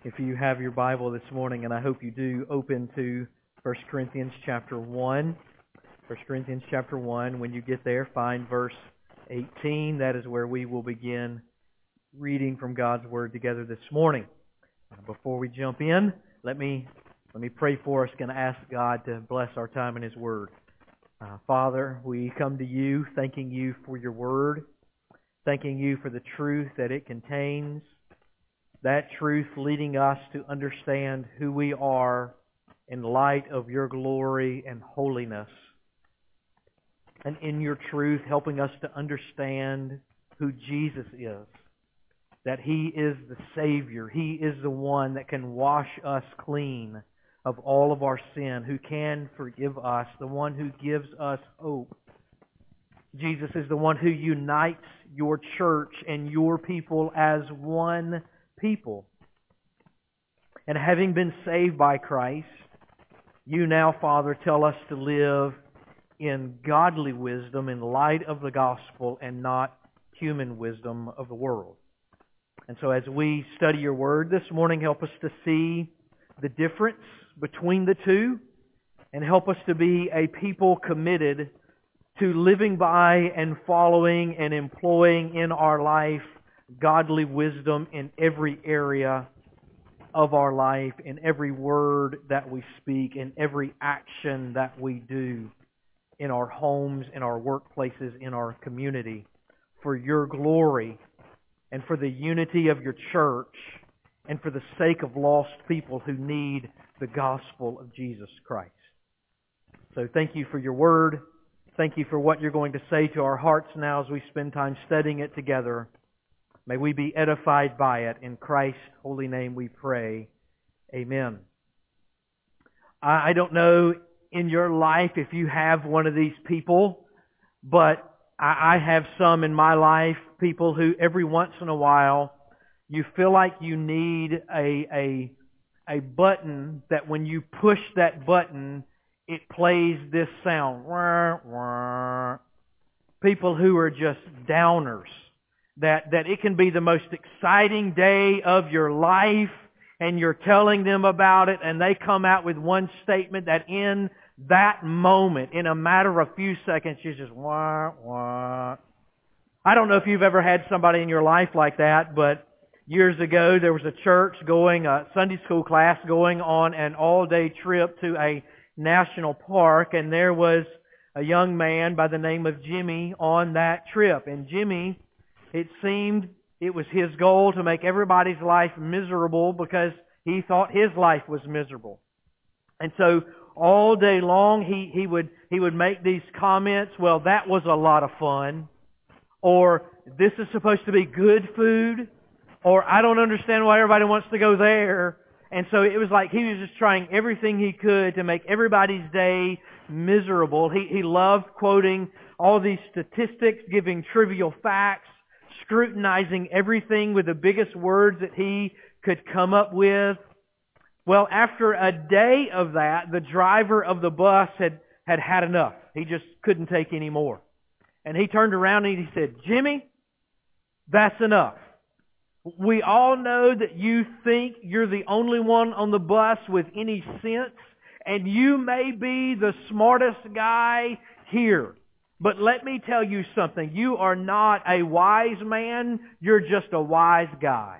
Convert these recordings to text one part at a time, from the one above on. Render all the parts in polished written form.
If you have your Bible this morning, and I hope you do, open to 1 Corinthians chapter 1. 1 Corinthians chapter 1. When you get there, find verse 18. That is where we will begin reading from God's Word together this morning. Before we jump in, let me pray for us. Going to ask God to bless our time in His Word. Father, we come to you thanking you for your Word, thanking you for the truth that it contains, that truth leading us to understand who we are in light of your glory and holiness. And in your truth, helping us to understand who Jesus is. That He is the Savior. He is the one that can wash us clean of all of our sin, who can forgive us, the one who gives us hope. Jesus is the one who unites your church and your people as one people. And having been saved by Christ, you now, Father, tell us to live in godly wisdom in light of the gospel and not human wisdom of the world. And so as we study your word this morning, help us to see the difference between the two and help us to be a people committed to living by and following and employing in our life godly wisdom in every area of our life, in every word that we speak, in every action that we do, in our homes, in our workplaces, in our community, for your glory and for the unity of your church and for the sake of lost people who need the gospel of Jesus Christ. So thank you for your word. Thank you for what you're going to say to our hearts now as we spend time studying it together. May we be edified by it. In Christ's holy name we pray. Amen. I don't know in your life if you have one of these people, but I have some in my life, people who every once in a while you feel like you need a button that when you push that button, it plays this sound. People who are just downers. That it can be the most exciting day of your life and you're telling them about it and they come out with one statement that in that moment, in a matter of a few seconds, you just wah, wah. I don't know if you've ever had somebody in your life like that, but years ago there was a Sunday school class going on an all-day trip to a national park, and there was a young man by the name of Jimmy on that trip. And Jimmy, it seemed it was his goal to make everybody's life miserable because he thought his life was miserable. And so all day long he would make these comments, well, that was a lot of fun, or this is supposed to be good food, or I don't understand why everybody wants to go there. And so it was like he was just trying everything he could to make everybody's day miserable. He loved quoting all these statistics, giving trivial facts, scrutinizing everything with the biggest words that he could come up with. Well, after a day of that, the driver of the bus had enough. He just couldn't take any more. And he turned around and he said, "Jimmy, that's enough. We all know that you think you're the only one on the bus with any sense, and you may be the smartest guy here. But let me tell you something. You are not a wise man. You're just a wise guy."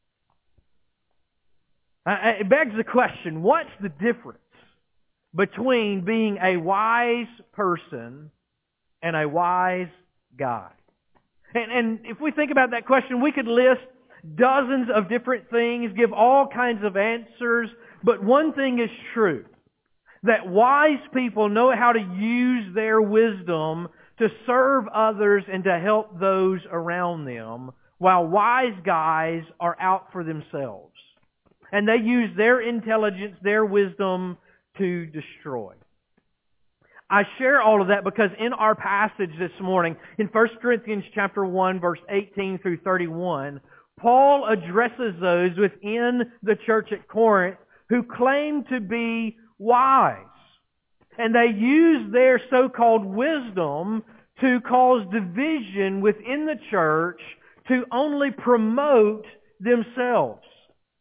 It begs the question, what's the difference between being a wise person and a wise guy? And if we think about that question, we could list dozens of different things, give all kinds of answers, but one thing is true, that wise people know how to use their wisdom to serve others and to help those around them, while wise guys are out for themselves. And they use their intelligence, their wisdom to destroy. I share all of that because in our passage this morning, in 1 Corinthians chapter 1, verse 18 through 31, Paul addresses those within the church at Corinth who claim to be wise. And they use their so-called wisdom to cause division within the church to only promote themselves.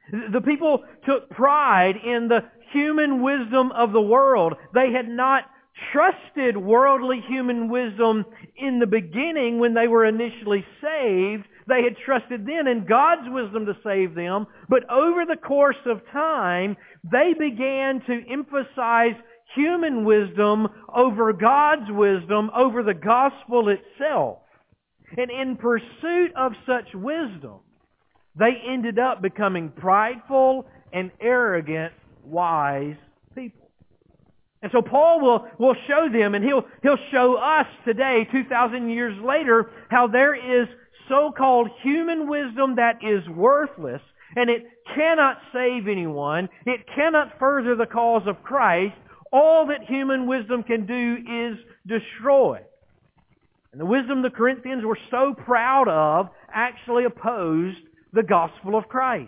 The people took pride in the human wisdom of the world. They had not trusted worldly human wisdom in the beginning when they were initially saved. They had trusted then in God's wisdom to save them. But over the course of time, they began to emphasize human wisdom over God's wisdom, over the gospel itself. And in pursuit of such wisdom, they ended up becoming prideful and arrogant, wise people. And so Paul will show them, and he'll show us today, 2,000 years later, how there is so-called human wisdom that is worthless, and it cannot save anyone. It cannot further the cause of Christ. All that human wisdom can do is destroy. And the wisdom the Corinthians were so proud of actually opposed the gospel of Christ.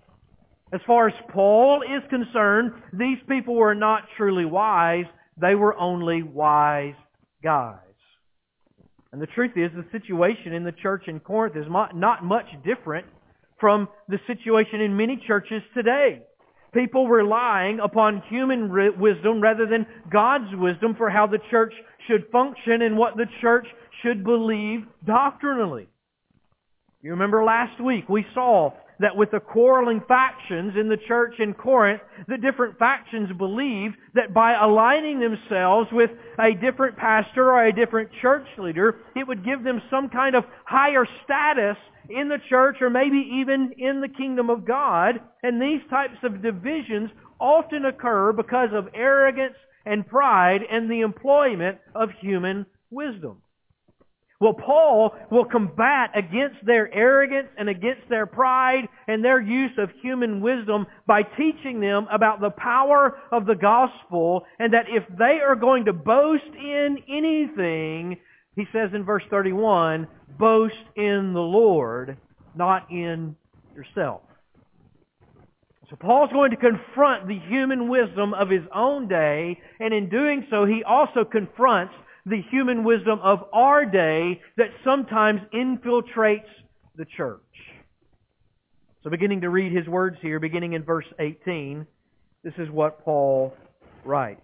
As far as Paul is concerned, these people were not truly wise. They were only wise guys. And the truth is, the situation in the church in Corinth is not much different from the situation in many churches today. People relying upon human wisdom rather than God's wisdom for how the church should function and what the church should believe doctrinally. You remember last week we saw that with the quarreling factions in the church in Corinth, the different factions believed that by aligning themselves with a different pastor or a different church leader, it would give them some kind of higher status in the church or maybe even in the kingdom of God. And these types of divisions often occur because of arrogance and pride and the employment of human wisdom. Well, Paul will combat against their arrogance and against their pride and their use of human wisdom by teaching them about the power of the gospel, and that if they are going to boast in anything, he says in verse 31, boast in the Lord, not in yourself. So Paul's going to confront the human wisdom of his own day, and in doing so, he also confronts the human wisdom of our day that sometimes infiltrates the church. So beginning to read his words here, beginning in verse 18, this is what Paul writes.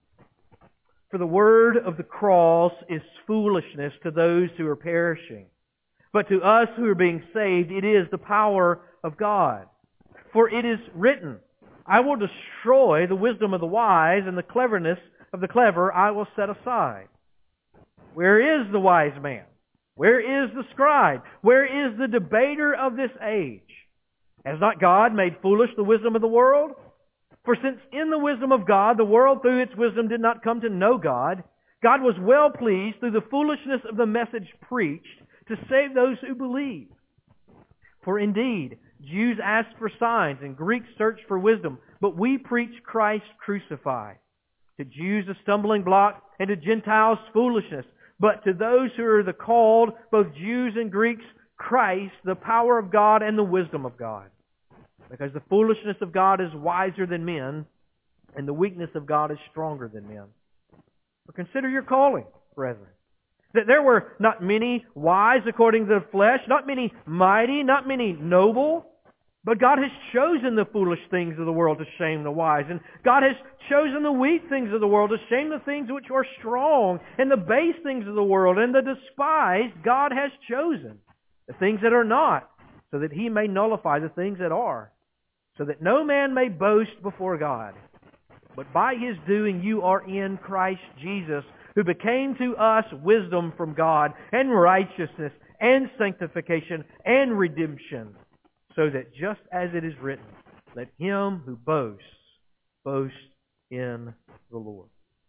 For the word of the cross is foolishness to those who are perishing, but to us who are being saved, it is the power of God. For it is written, I will destroy the wisdom of the wise, and the cleverness of the clever I will set aside. Where is the wise man? Where is the scribe? Where is the debater of this age? Has not God made foolish the wisdom of the world? For since in the wisdom of God, the world through its wisdom did not come to know God, God was well pleased through the foolishness of the message preached to save those who believe. For indeed, Jews ask for signs and Greeks search for wisdom, but we preach Christ crucified. To Jews a stumbling block, and to Gentiles foolishness. But to those who are the called, both Jews and Greeks, Christ, the power of God and the wisdom of God. Because the foolishness of God is wiser than men, and the weakness of God is stronger than men. But consider your calling, brethren. That there were not many wise according to the flesh, not many mighty, not many noble, but God has chosen the foolish things of the world to shame the wise. And God has chosen the weak things of the world to shame the things which are strong. And the base things of the world and the despised God has chosen. The things that are not, so that He may nullify the things that are. So that no man may boast before God. But by His doing you are in Christ Jesus, who became to us wisdom from God, and righteousness, and sanctification, and redemption. So that just as it is written, let him who boasts, boast in the Lord.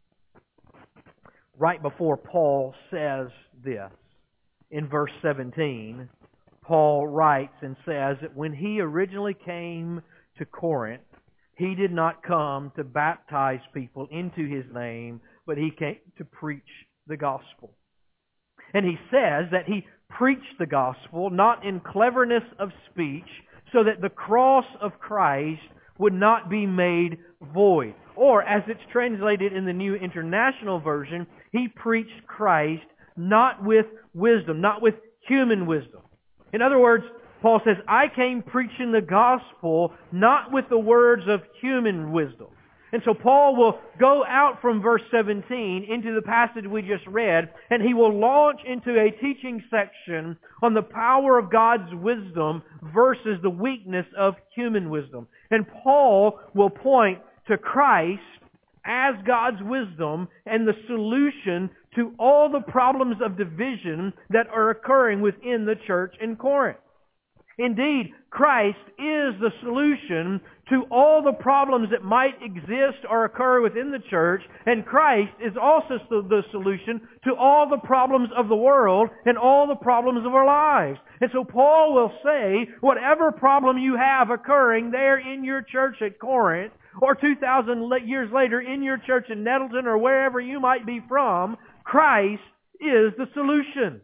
Right before Paul says this, in verse 17, Paul writes and says that when he originally came to Corinth, he did not come to baptize people into his name, but he came to preach the gospel. And he says that he preached the gospel not in cleverness of speech, so that the cross of Christ would not be made void. Or, as it's translated in the New International Version, he preached Christ not with wisdom, not with human wisdom. In other words, Paul says, I came preaching the gospel not with the words of human wisdom. And so Paul will go out from verse 17 into the passage we just read, and he will launch into a teaching section on the power of God's wisdom versus the weakness of human wisdom. And Paul will point to Christ as God's wisdom and the solution to all the problems of division that are occurring within the church in Corinth. Indeed, Christ is the solution to all the problems that might exist or occur within the church, and Christ is also the solution to all the problems of the world and all the problems of our lives. And so Paul will say, whatever problem you have occurring there in your church at Corinth, or 2,000 years later in your church in Nettleton or wherever you might be from, Christ is the solution.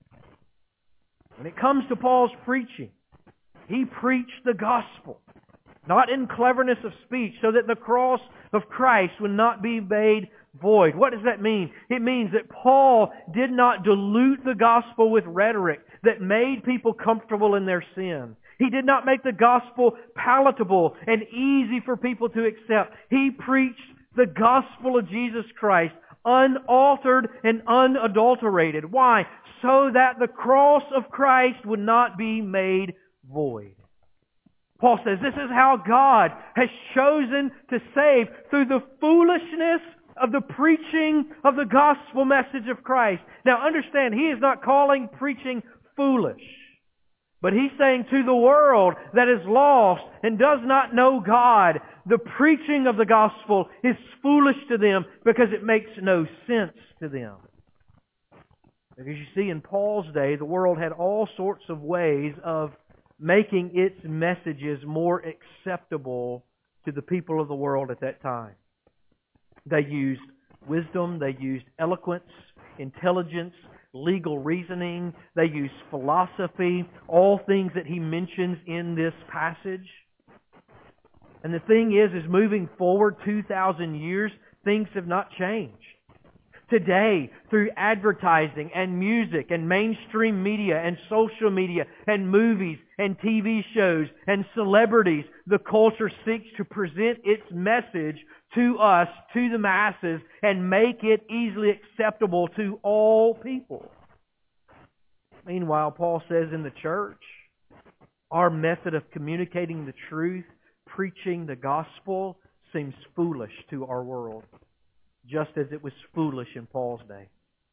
When it comes to Paul's preaching, he preached the gospel, not in cleverness of speech, so that the cross of Christ would not be made void. What does that mean? It means that Paul did not dilute the gospel with rhetoric that made people comfortable in their sin. He did not make the gospel palatable and easy for people to accept. He preached the gospel of Jesus Christ, unaltered and unadulterated. Why? So that the cross of Christ would not be made void. Paul says this is how God has chosen to save through the foolishness of the preaching of the gospel message of Christ. Now understand, he is not calling preaching foolish, but he's saying to the world that is lost and does not know God, the preaching of the gospel is foolish to them because it makes no sense to them. Because you see, in Paul's day, the world had all sorts of ways of making its messages more acceptable to the people of the world at that time. They used wisdom, they used eloquence, intelligence, legal reasoning, they used philosophy, all things that he mentions in this passage. And the thing is moving forward 2,000 years, things have not changed. Today, through advertising and music and mainstream media and social media and movies and TV shows and celebrities, the culture seeks to present its message to us, to the masses, and make it easily acceptable to all people. Meanwhile, Paul says in the church, our method of communicating the truth, preaching the gospel, seems foolish to our world, just as it was foolish in Paul's day.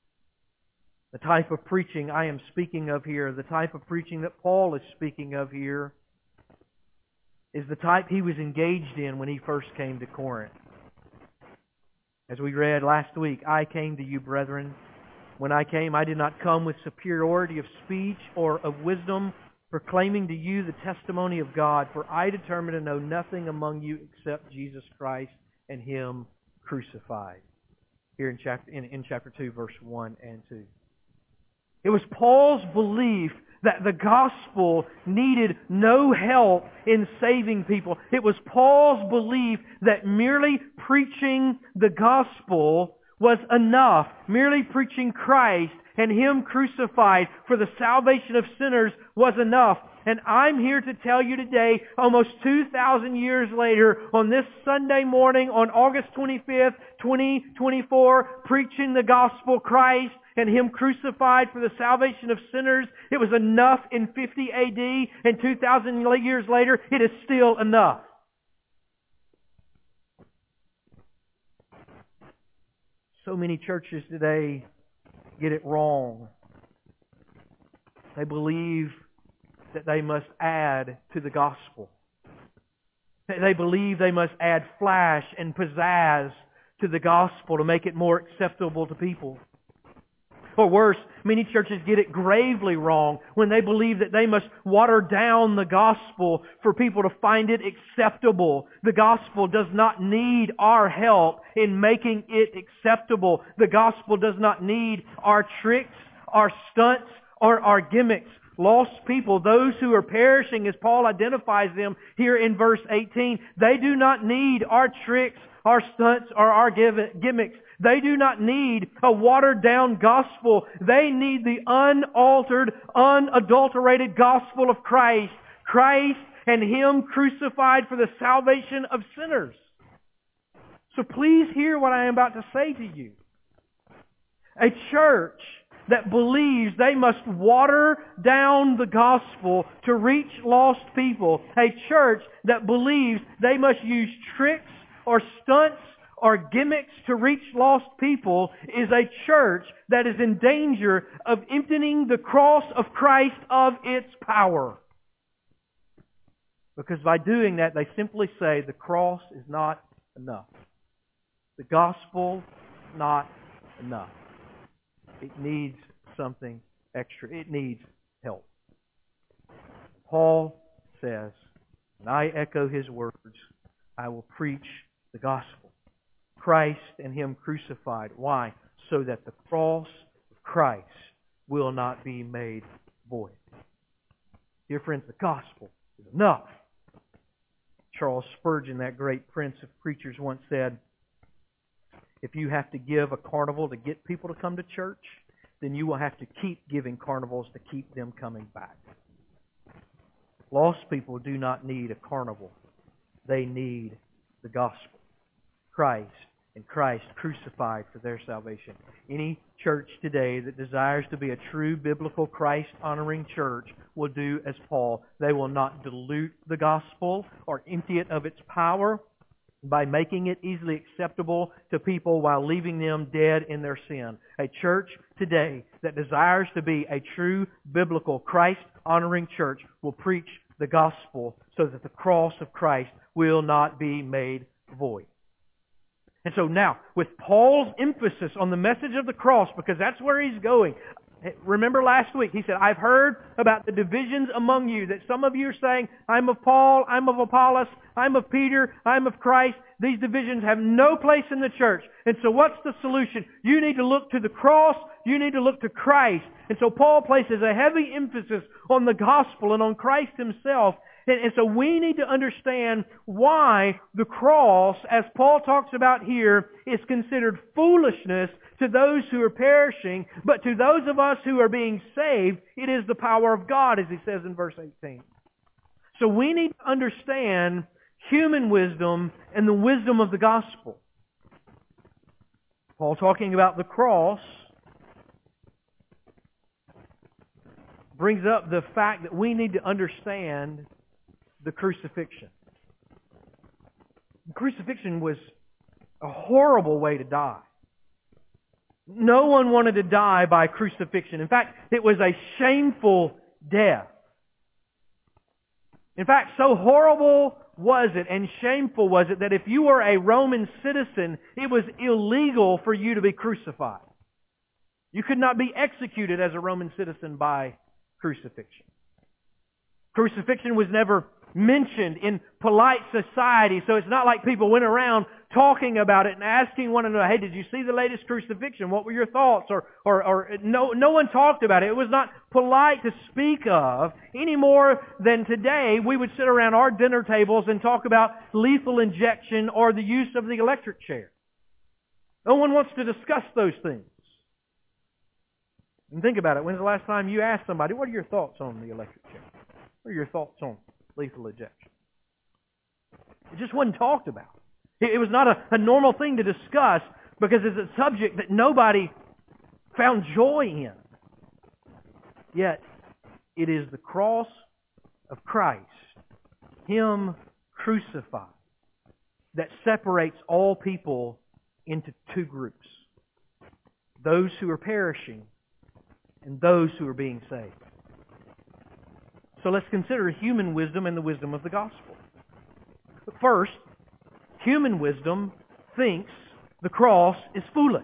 The type of preaching I am speaking of here, the type of preaching that Paul is speaking of here, is the type he was engaged in when he first came to Corinth. As we read last week, I came to you, brethren. When I came, I did not come with superiority of speech or of wisdom, proclaiming to you the testimony of God, for I determined to know nothing among you except Jesus Christ and Him crucified. Here in chapter 2, verse 1 and 2. It was Paul's belief that the gospel needed no help in saving people. It was Paul's belief that merely preaching the gospel was enough. Merely preaching Christ and Him crucified for the salvation of sinners was enough. And I'm here to tell you today, almost 2,000 years later, on this Sunday morning, on August 25th, 2024, preaching the gospel, Christ and Him crucified for the salvation of sinners. It was enough in 50 A.D., and 2,000 years later, it is still enough. So many churches today get it wrong. They believe that they must add to the gospel. They believe they must add flash and pizzazz to the gospel to make it more acceptable to people. Or worse, many churches get it gravely wrong when they believe that they must water down the gospel for people to find it acceptable. The gospel does not need our help in making it acceptable. The gospel does not need our tricks, our stunts, or our gimmicks. lost people, those who are perishing, as Paul identifies them here in verse 18, they do not need our tricks, our stunts, or our gimmicks. They do not need a watered-down gospel. They need the unaltered, unadulterated gospel of Christ. Christ and Him crucified for the salvation of sinners. So please hear what I am about to say to you. A church that believes they must water down the gospel to reach lost people. A church that believes they must use tricks or stunts or gimmicks to reach lost people is a church that is in danger of emptying the cross of Christ of its power. Because by doing that, they simply say the cross is not enough. The gospel is not enough. It needs something extra. It needs help. Paul says, and I echo his words, I will preach the gospel. Christ and Him crucified. Why? So that the cross of Christ will not be made void. Dear friends, the gospel is enough. Charles Spurgeon, that great prince of preachers, once said, if you have to give a carnival to get people to come to church, then you will have to keep giving carnivals to keep them coming back. Lost people do not need a carnival. They need the gospel. Christ and Christ crucified for their salvation. Any church today that desires to be a true biblical Christ-honoring church will do as Paul. They will not dilute the gospel or empty it of its power by making it easily acceptable to people while leaving them dead in their sin. A church today that desires to be a true biblical Christ-honoring church will preach the gospel so that the cross of Christ will not be made void. And so now, with Paul's emphasis on the message of the cross, because that's where he's going. Remember last week, he said, I've heard about the divisions among you, that some of you are saying, I'm of Paul, I'm of Apollos, I'm of Peter, I'm of Christ. These divisions have no place in the church. And so what's the solution? You need to look to the cross, you need to look to Christ. And so Paul places a heavy emphasis on the gospel and on Christ Himself. And so we need to understand why the cross, as Paul talks about here, is considered foolishness to those who are perishing, but to those of us who are being saved, it is the power of God, as he says in verse 18. So we need to understand human wisdom and the wisdom of the gospel. Paul talking about the cross brings up the fact that we need to understand the crucifixion. The crucifixion was a horrible way to die. No one wanted to die by crucifixion. In fact, it was a shameful death. In fact, so horrible was it and shameful was it that if you were a Roman citizen, it was illegal for you to be crucified. You could not be executed as a Roman citizen by crucifixion. Crucifixion was never mentioned in polite society, so it's not like people went around talking about it and asking one another, hey, did you see the latest crucifixion? What were your thoughts? Or no one talked about it. It was not polite to speak of any more than today we would sit around our dinner tables and talk about lethal injection or the use of the electric chair. No one wants to discuss those things. And think about it. When's the last time you asked somebody, what are your thoughts on the electric chair? What are your thoughts on lethal injection? It just wasn't talked about. It was not a normal thing to discuss because it's a subject that nobody found joy in. Yet, it is the cross of Christ, Him crucified, that separates all people into two groups. Those who are perishing and those who are being saved. So let's consider human wisdom and the wisdom of the gospel. But first, human wisdom thinks the cross is foolish.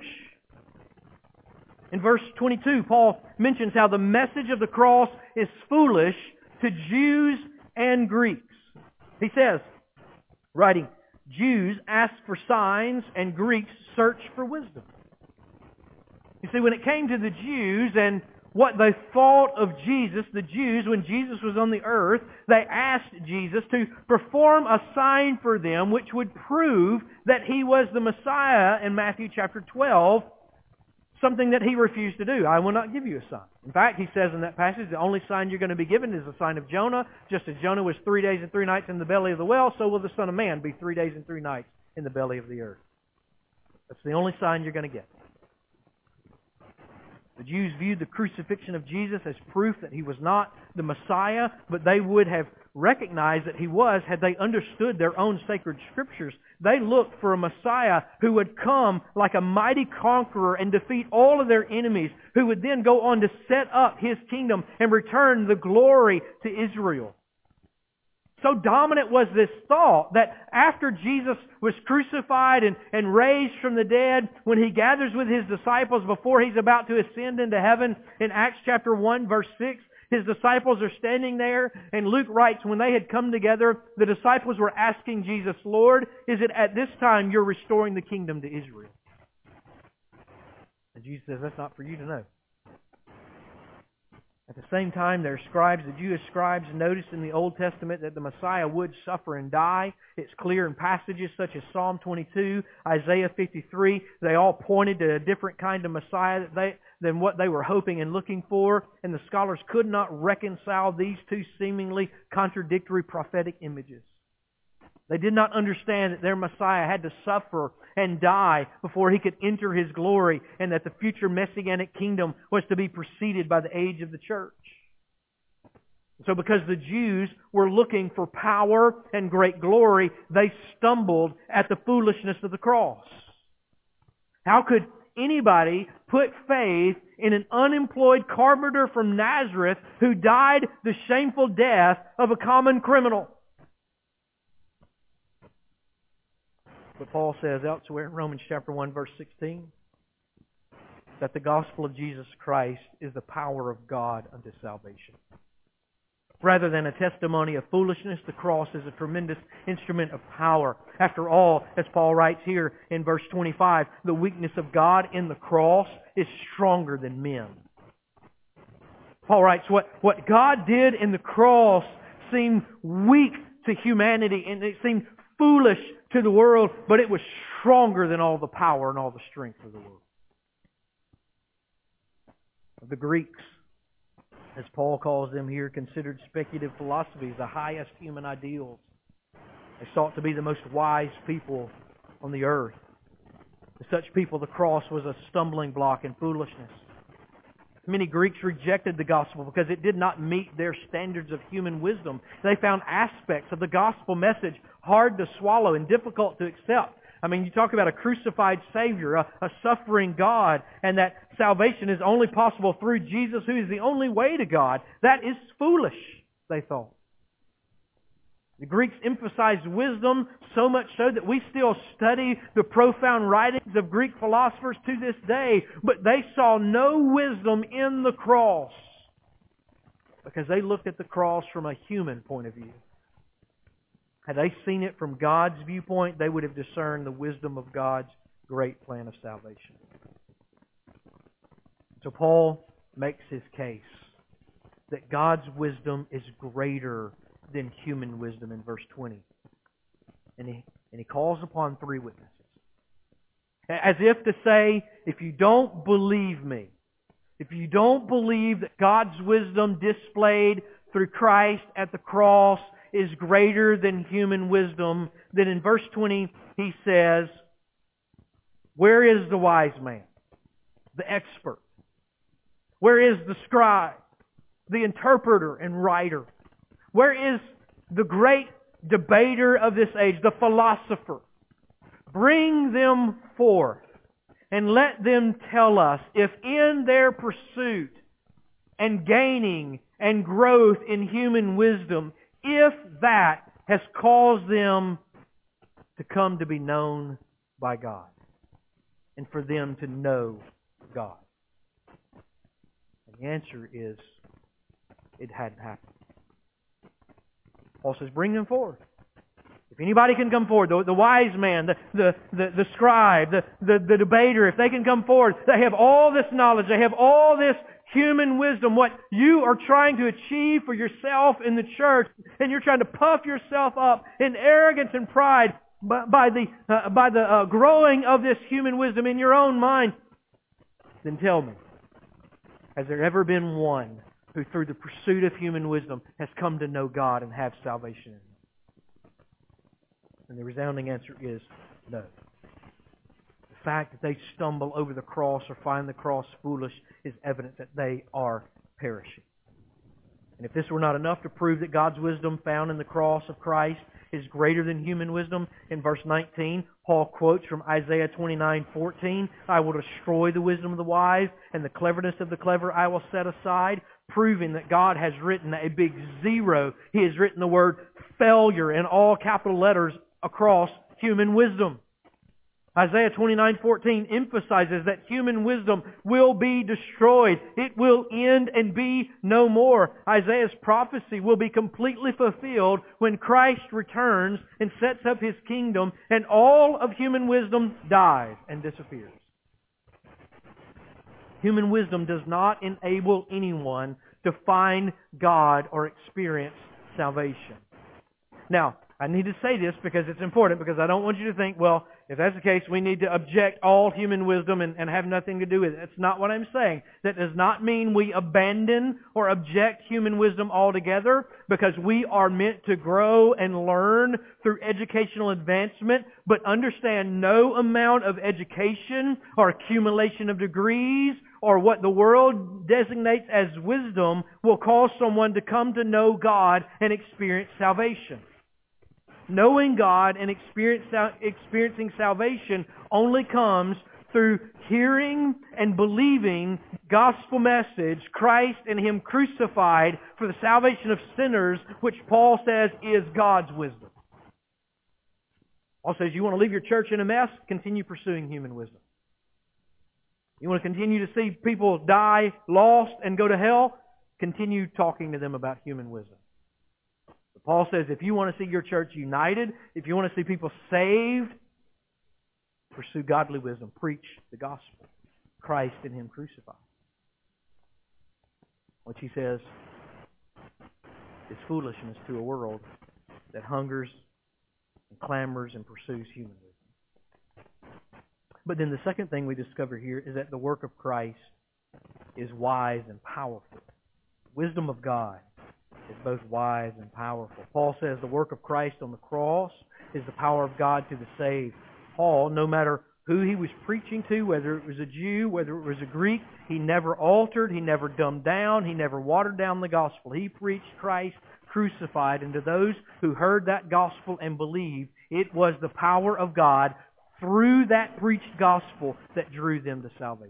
In verse 22, Paul mentions how the message of the cross is foolish to Jews and Greeks. He says, writing, Jews ask for signs and Greeks search for wisdom. You see, when it came to the Jews and what they thought of Jesus, the Jews, when Jesus was on the earth, they asked Jesus to perform a sign for them which would prove that He was the Messiah in Matthew chapter 12, something that He refused to do. I will not give you a sign. In fact, He says in that passage, the only sign you're going to be given is the sign of Jonah. Just as Jonah was 3 days and 3 nights in the belly of the whale, so will the Son of Man be 3 days and 3 nights in the belly of the earth. That's the only sign you're going to get. The Jews viewed the crucifixion of Jesus as proof that He was not the Messiah, but they would have recognized that He was had they understood their own sacred Scriptures. They looked for a Messiah who would come like a mighty conqueror and defeat all of their enemies, who would then go on to set up His kingdom and return the glory to Israel. So dominant was this thought that after Jesus was crucified and raised from the dead, when He gathers with His disciples before He's about to ascend into heaven, in Acts chapter 1 verse 6, His disciples are standing there, and Luke writes, when they had come together, the disciples were asking Jesus, Lord, is it at this time You're restoring the kingdom to Israel? And Jesus says, that's not for you to know. At the same time, their scribes, the Jewish scribes, noticed in the Old Testament that the Messiah would suffer and die. It's clear in passages such as Psalm 22, Isaiah 53. They all pointed to a different kind of Messiah than what they were hoping and looking for. And the scholars could not reconcile these two seemingly contradictory prophetic images. They did not understand that their Messiah had to suffer and die before He could enter His glory, and that the future Messianic kingdom was to be preceded by the age of the church. So because the Jews were looking for power and great glory, they stumbled at the foolishness of the cross. How could anybody put faith in an unemployed carpenter from Nazareth who died the shameful death of a common criminal? But Paul says elsewhere in Romans chapter 1 verse 16 that the gospel of Jesus Christ is the power of God unto salvation. Rather than a testimony of foolishness, the cross is a tremendous instrument of power. After all, as Paul writes here in verse 25, the weakness of God in the cross is stronger than men. Paul writes, what God did in the cross seemed weak to humanity, and it seemed foolish to the world, but it was stronger than all the power and all the strength of the world. The Greeks, as Paul calls them here, considered speculative philosophies the highest human ideals. They sought to be the most wise people on the earth. To such people, the cross was a stumbling block and foolishness. Many Greeks rejected the gospel because it did not meet their standards of human wisdom. They found aspects of the gospel message hard to swallow and difficult to accept. I mean, you talk about a crucified Savior, a suffering God, and that salvation is only possible through Jesus, who is the only way to God. That is foolish, they thought. The Greeks emphasized wisdom so much so that we still study the profound writings of Greek philosophers to this day, but they saw no wisdom in the cross because they looked at the cross from a human point of view. Had they seen it from God's viewpoint, they would have discerned the wisdom of God's great plan of salvation. So Paul makes his case that God's wisdom is greater than human wisdom in verse 20. And he calls upon three witnesses. As if to say, if you don't believe me, if you don't believe that God's wisdom displayed through Christ at the cross is greater than human wisdom, then in verse 20 he says, where is the wise man, the expert? Where is the scribe, the interpreter and writer? Where is the great debater of this age, the philosopher? Bring them forth and let them tell us if in their pursuit and gaining and growth in human wisdom, if that has caused them to come to be known by God and for them to know God. And the answer is, it hadn't happened. Paul says, bring them forth. If anybody can come forward, the wise man, the scribe, the debater, if they can come forward, they have all this knowledge, they have all this human wisdom, what you are trying to achieve for yourself in the church, and you're trying to puff yourself up in arrogance and pride by the growing of this human wisdom in your own mind, then tell me, has there ever been one who through the pursuit of human wisdom has come to know God and have salvation in Him? And the resounding answer is no. The fact that they stumble over the cross or find the cross foolish is evidence that they are perishing. And if this were not enough to prove that God's wisdom found in the cross of Christ is greater than human wisdom, in verse 19, Paul quotes from Isaiah 29:14, "I will destroy the wisdom of the wise, and the cleverness of the clever I will set aside," proving that God has written a big zero. He has written the word failure in all capital letters across human wisdom. Isaiah 29:14 emphasizes that human wisdom will be destroyed. It will end and be no more. Isaiah's prophecy will be completely fulfilled when Christ returns and sets up His kingdom and all of human wisdom dies and disappears. Human wisdom does not enable anyone to find God or experience salvation. Now, I need to say this because it's important, because I don't want you to think, well, if that's the case, we need to object all human wisdom and have nothing to do with it. That's not what I'm saying. That does not mean we abandon or object human wisdom altogether, because we are meant to grow and learn through educational advancement, but understand no amount of education or accumulation of degrees or what the world designates as wisdom will cause someone to come to know God and experience salvation. Knowing God and experiencing salvation only comes through hearing and believing gospel message, Christ and Him crucified for the salvation of sinners, which Paul says is God's wisdom. Paul says, you want to leave your church in a mess? Continue pursuing human wisdom. You want to continue to see people die lost and go to hell? Continue talking to them about human wisdom. Paul says if you want to see your church united, if you want to see people saved, pursue godly wisdom. Preach the gospel. Christ and Him crucified. Which he says is foolishness to a world that hungers and clamors and pursues human wisdom. But then the second thing we discover here is that the work of Christ is wise and powerful. Wisdom of God is both wise and powerful. Paul says the work of Christ on the cross is the power of God to the saved. Paul, no matter who he was preaching to, whether it was a Jew, whether it was a Greek, he never altered, he never dumbed down, he never watered down the gospel. He preached Christ crucified, and to those who heard that gospel and believed, it was the power of God through that preached gospel that drew them to salvation.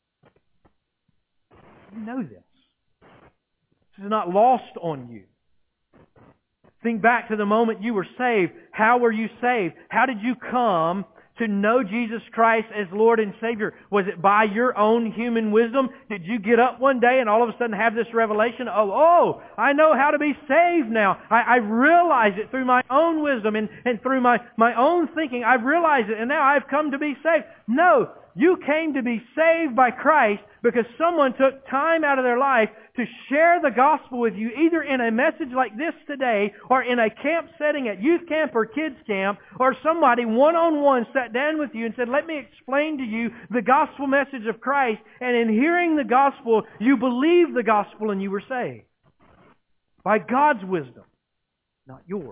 You know this. This is not lost on you. Think back to the moment you were saved. How were you saved? How did you come to know Jesus Christ as Lord and Savior? Was it by your own human wisdom? Did you get up one day and all of a sudden have this revelation? Oh, I know how to be saved now. I realize it through my own wisdom and through my own thinking. I've realized it and now I've come to be saved. No, you came to be saved by Christ because someone took time out of their life to share the gospel with you, either in a message like this today, or in a camp setting at youth camp or kids camp, or somebody one-on-one sat down with you and said, let me explain to you the gospel message of Christ, and in hearing the gospel, you believed the gospel and you were saved. By God's wisdom, not yours.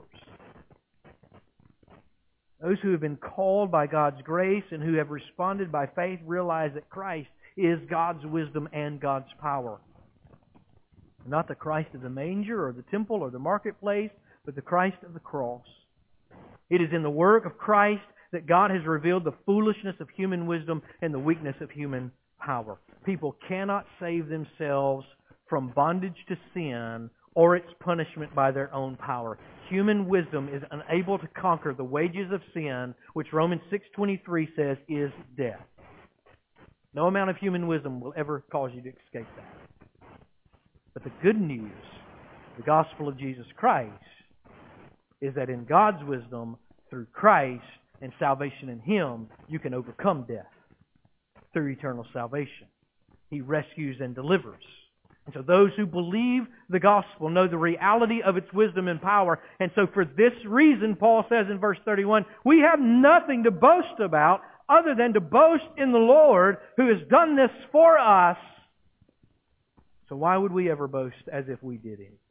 Those who have been called by God's grace and who have responded by faith realize that Christ is God's wisdom and God's power. Not the Christ of the manger or the temple or the marketplace, but the Christ of the cross. It is in the work of Christ that God has revealed the foolishness of human wisdom and the weakness of human power. People cannot save themselves from bondage to sin or its punishment by their own power. Human wisdom is unable to conquer the wages of sin, which Romans 6:23 says is death. No amount of human wisdom will ever cause you to escape that. But the good news, the gospel of Jesus Christ, is that in God's wisdom, through Christ and salvation in Him, you can overcome death through eternal salvation. He rescues and delivers. And so those who believe the gospel know the reality of its wisdom and power. And so for this reason, Paul says in verse 31, we have nothing to boast about other than to boast in the Lord who has done this for us. So why would we ever boast as if we did anything?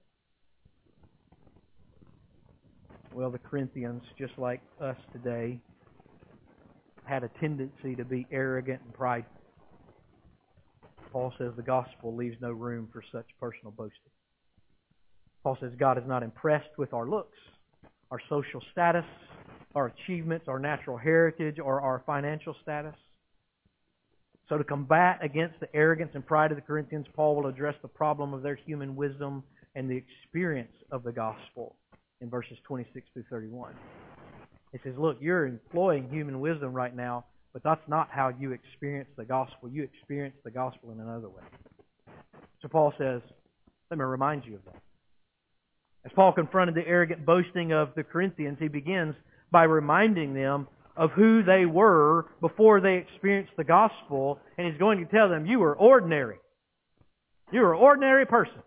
Well, the Corinthians, just like us today, had a tendency to be arrogant and prideful. Paul says the gospel leaves no room for such personal boasting. Paul says God is not impressed with our looks, our social status, our achievements, our natural heritage, or our financial status. So to combat against the arrogance and pride of the Corinthians, Paul will address the problem of their human wisdom and the experience of the gospel in verses 26 through 31. He says, look, you're employing human wisdom right now, but that's not how you experience the gospel. You experience the gospel in another way. So Paul says, let me remind you of that. As Paul confronted the arrogant boasting of the Corinthians, he begins by reminding them of who they were before they experienced the gospel, and he's going to tell them, you were ordinary. You were an ordinary person.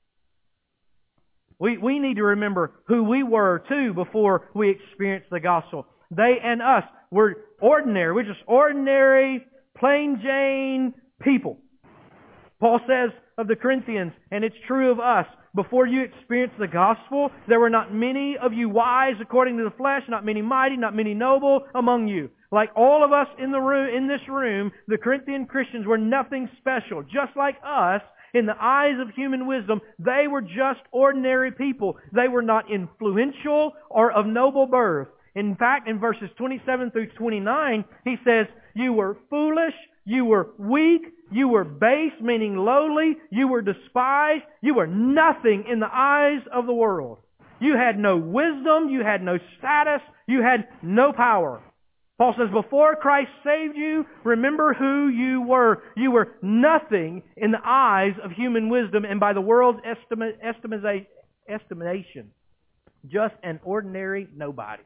We need to remember who we were too before we experienced the gospel. They and us were ordinary. We're just ordinary, plain Jane people. Paul says of the Corinthians, and it's true of us, before you experienced the gospel, there were not many of you wise according to the flesh, not many mighty, not many noble among you. Like all of us in this room, the Corinthian Christians were nothing special. Just like us, in the eyes of human wisdom, they were just ordinary people. They were not influential or of noble birth. In fact, in verses 27 through 29, he says, you were foolish, you were weak, you were base, meaning lowly, you were despised, you were nothing in the eyes of the world. You had no wisdom, you had no status, you had no power. Paul says, before Christ saved you, remember who you were. You were nothing in the eyes of human wisdom and by the world's estimation. Just an ordinary nobody.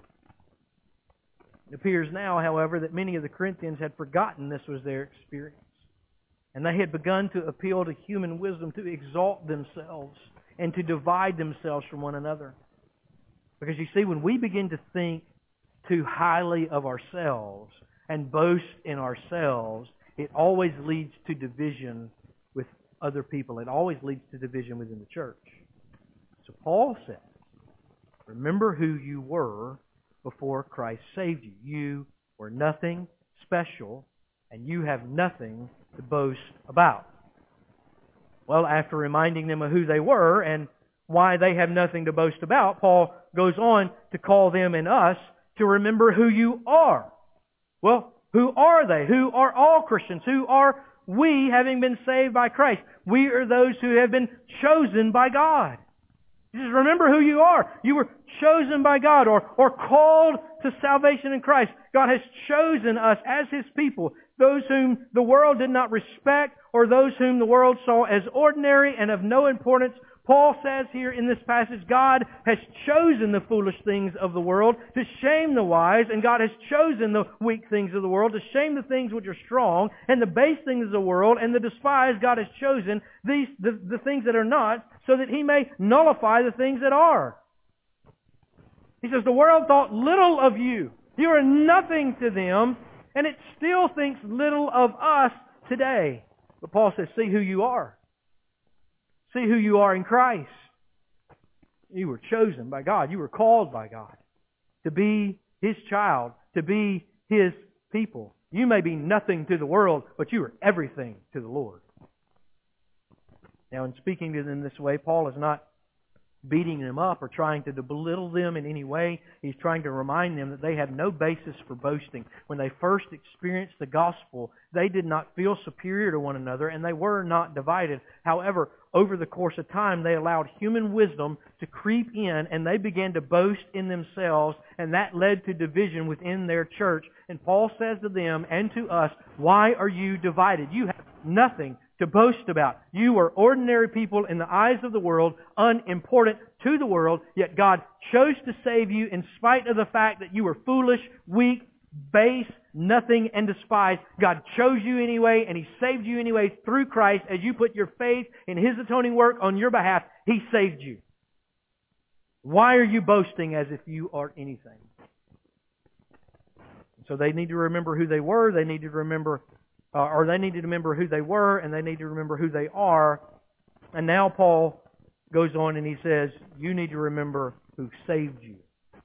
It appears now, however, that many of the Corinthians had forgotten this was their experience. And they had begun to appeal to human wisdom to exalt themselves and to divide themselves from one another. Because you see, when we begin to think too highly of ourselves and boast in ourselves, it always leads to division with other people. It always leads to division within the church. So Paul says, remember who you were before Christ saved you. You were nothing special, and you have nothing to boast about. Well, after reminding them of who they were and why they have nothing to boast about, Paul goes on to call them and us to remember who you are. Well, who are they? Who are all Christians? Who are we, having been saved by Christ? We are those who have been chosen by God. Just remember who you are. You were chosen by God or called to salvation in Christ. God has chosen us as His people, those whom the world did not respect or those whom the world saw as ordinary and of no importance. Paul says here in this passage, God has chosen the foolish things of the world to shame the wise, and God has chosen the weak things of the world to shame the things which are strong, and the base things of the world and the despised God has chosen the things that are not, so that He may nullify the things that are. He says, the world thought little of you. You are nothing to them, and it still thinks little of us today. But Paul says, see who you are. See who you are in Christ. You were chosen by God. You were called by God to be His child, to be His people. You may be nothing to the world, but you are everything to the Lord. Now, in speaking to them this way, Paul is not beating them up or trying to belittle them in any way. He's trying to remind them that they have no basis for boasting. When they first experienced the gospel, they did not feel superior to one another, and they were not divided. However, over the course of time, they allowed human wisdom to creep in, and they began to boast in themselves, and that led to division within their church. And Paul says to them and to us, why are you divided? You have nothing to boast about. You were ordinary people in the eyes of the world, unimportant to the world, yet God chose to save you in spite of the fact that you were foolish, weak, base, nothing, and despised. God chose you anyway, and He saved you anyway through Christ. As you put your faith in His atoning work on your behalf, He saved you. Why are you boasting as if you are anything? So they need to remember who they were. They need to remember, they need to remember who they were, and they need to remember who they are. And now Paul goes on and he says, you need to remember who saved you.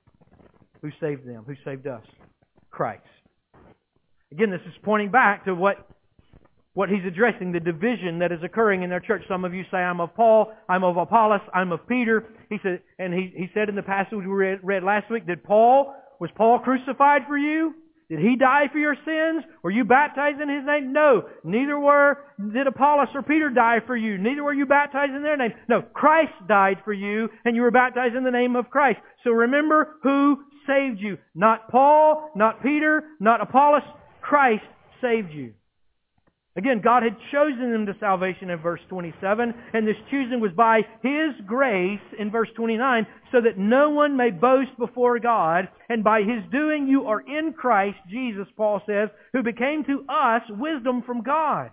Who saved them? Who saved us? Christ. Again, this is pointing back to what he's addressing, the division that is occurring in their church. Some of you say, I'm of Paul, I'm of Apollos, I'm of Peter. He said in the passage we read last week, was Paul crucified for you? Did he die for your sins? Were you baptized in his name? No. Neither did Apollos or Peter die for you. Neither were you baptized in their name. No, Christ died for you, and you were baptized in the name of Christ. So remember who saved you. Not Paul, not Peter, not Apollos. Christ saved you. Again, God had chosen them to salvation in verse 27, and this choosing was by His grace in verse 29, so that no one may boast before God. And by His doing you are in Christ Jesus, Paul says, who became to us wisdom from God.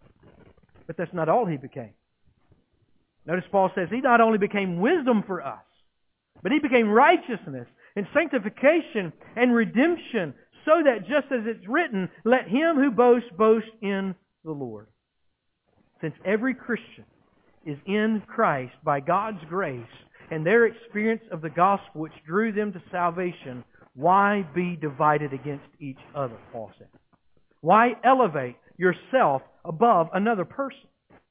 But that's not all He became. Notice Paul says He not only became wisdom for us, but He became righteousness and sanctification and redemption, so that just as it's written, let him who boasts boast in the Lord. Since every Christian is in Christ by God's grace and their experience of the gospel which drew them to salvation, why be divided against each other, Paul said? Why elevate yourself above another person?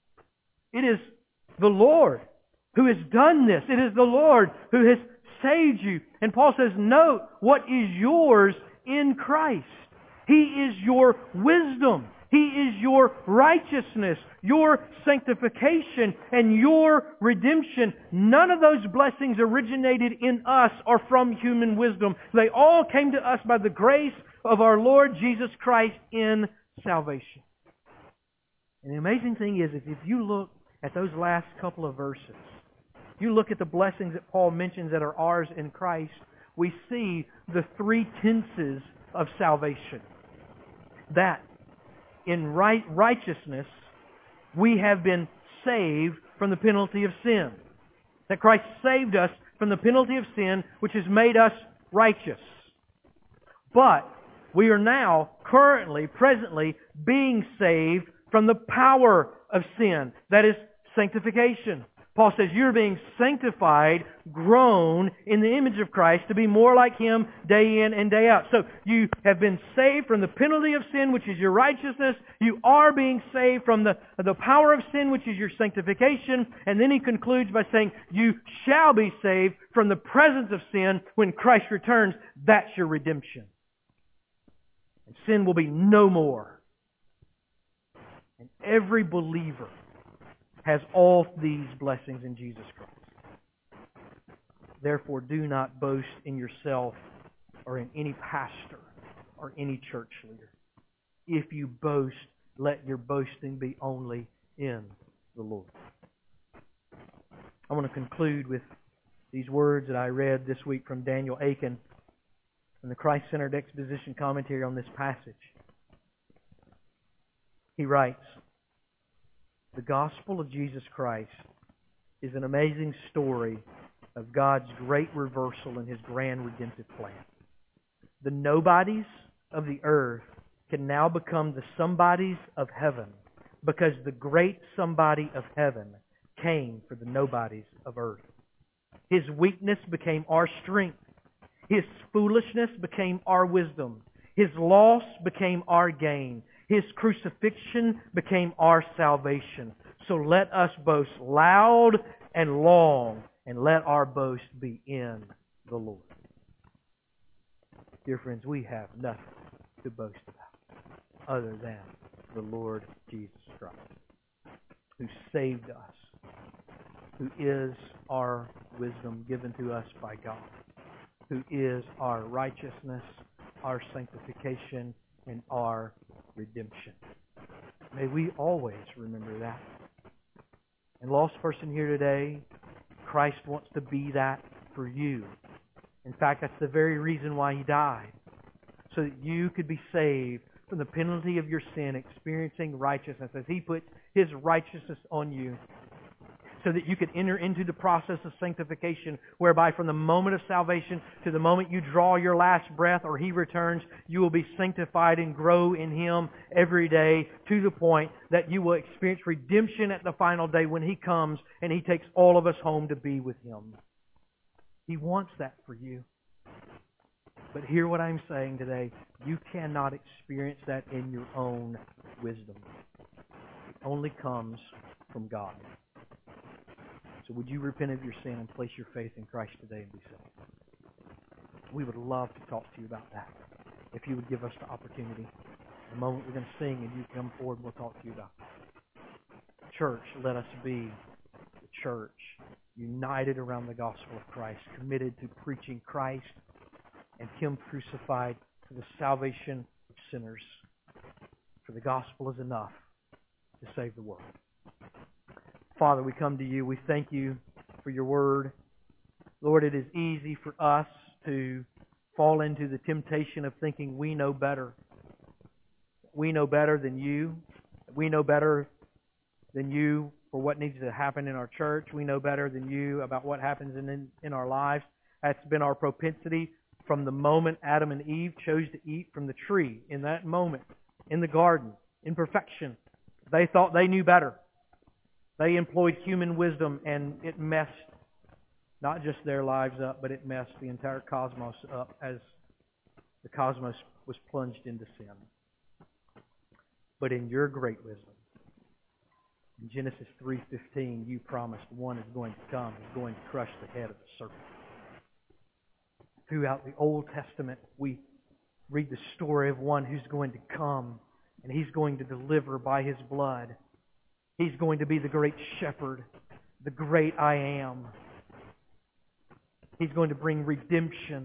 It is the Lord who has done this. It is the Lord who has saved you. And Paul says, note what is yours in Christ. He is your wisdom. He is your righteousness, your sanctification, and your redemption. None of those blessings originated in us or from human wisdom. They all came to us by the grace of our Lord Jesus Christ in salvation. And the amazing thing is, if you look at those last couple of verses, you look at the blessings that Paul mentions that are ours in Christ, we see the three tenses of salvation. That in righteousness, we have been saved from the penalty of sin. That Christ saved us from the penalty of sin, which has made us righteous. But we are now, presently, being saved from the power of sin. That is sanctification. Paul says you're being sanctified, grown in the image of Christ to be more like Him day in and day out. So you have been saved from the penalty of sin, which is your righteousness. You are being saved from the power of sin, which is your sanctification. And then he concludes by saying you shall be saved from the presence of sin when Christ returns. That's your redemption. And sin will be no more. And every believer has all these blessings in Jesus Christ. Therefore, do not boast in yourself or in any pastor or any church leader. If you boast, let your boasting be only in the Lord. I want to conclude with these words that I read this week from Daniel Aiken in the Christ-Centered Exposition Commentary on this passage. He writes, the gospel of Jesus Christ is an amazing story of God's great reversal in His grand redemptive plan. The nobodies of the earth can now become the somebodies of heaven because the great somebody of heaven came for the nobodies of earth. His weakness became our strength. His foolishness became our wisdom. His loss became our gain. His crucifixion became our salvation. So let us boast loud and long, and let our boast be in the Lord. Dear friends, we have nothing to boast about other than the Lord Jesus Christ, who saved us, who is our wisdom given to us by God, who is our righteousness, our sanctification, and our redemption. May we always remember that. And lost person here today, Christ wants to be that for you. In fact, that's the very reason why He died. So that you could be saved from the penalty of your sin, experiencing righteousness as He puts His righteousness on you. So that you could enter into the process of sanctification, whereby from the moment of salvation to the moment you draw your last breath or He returns, you will be sanctified and grow in Him every day to the point that you will experience redemption at the final day when He comes and He takes all of us home to be with Him. He wants that for you. But hear what I'm saying today. You cannot experience that in your own wisdom. It only comes from God. So would you repent of your sin and place your faith in Christ today and be saved? We would love to talk to you about that. If you would give us the opportunity. In a moment we're going to sing and you come forward and we'll talk to you about it. Church, let us be the church united around the gospel of Christ, committed to preaching Christ and Him crucified for the salvation of sinners. For the gospel is enough to save the world. Father, we come to You. We thank You for Your word. Lord, it is easy for us to fall into the temptation of thinking we know better. We know better than You. We know better than You for what needs to happen in our church. We know better than You about what happens in our lives. That's been our propensity from the moment Adam and Eve chose to eat from the tree. In that moment, in the garden, in perfection, they thought they knew better. They employed human wisdom, and it messed not just their lives up, but it messed the entire cosmos up as the cosmos was plunged into sin. But in Your great wisdom, in Genesis 3:15, You promised one is going to come, is going to crush the head of the serpent. Throughout the Old Testament, we read the story of one who's going to come, and He's going to deliver by His blood. He's going to be the great shepherd, the great I am. He's going to bring redemption.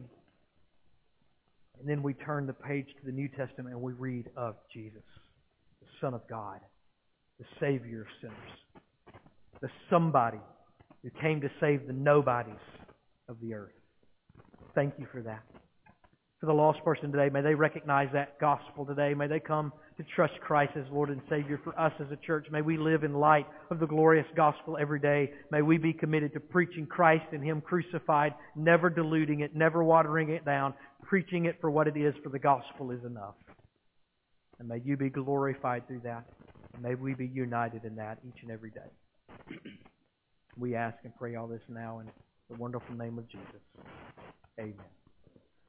And then we turn the page to the New Testament and we read of Jesus, the Son of God, the Savior of sinners, the somebody who came to save the nobodies of the earth. Thank You for that. For the lost person today, may they recognize that gospel today. May they come to trust Christ as Lord and Savior. For us as a church, may we live in light of the glorious gospel every day. May we be committed to preaching Christ and Him crucified, never diluting it, never watering it down, preaching it for what it is, for the gospel is enough. And may You be glorified through that. And may we be united in that each and every day. We ask and pray all this now in the wonderful name of Jesus. Amen.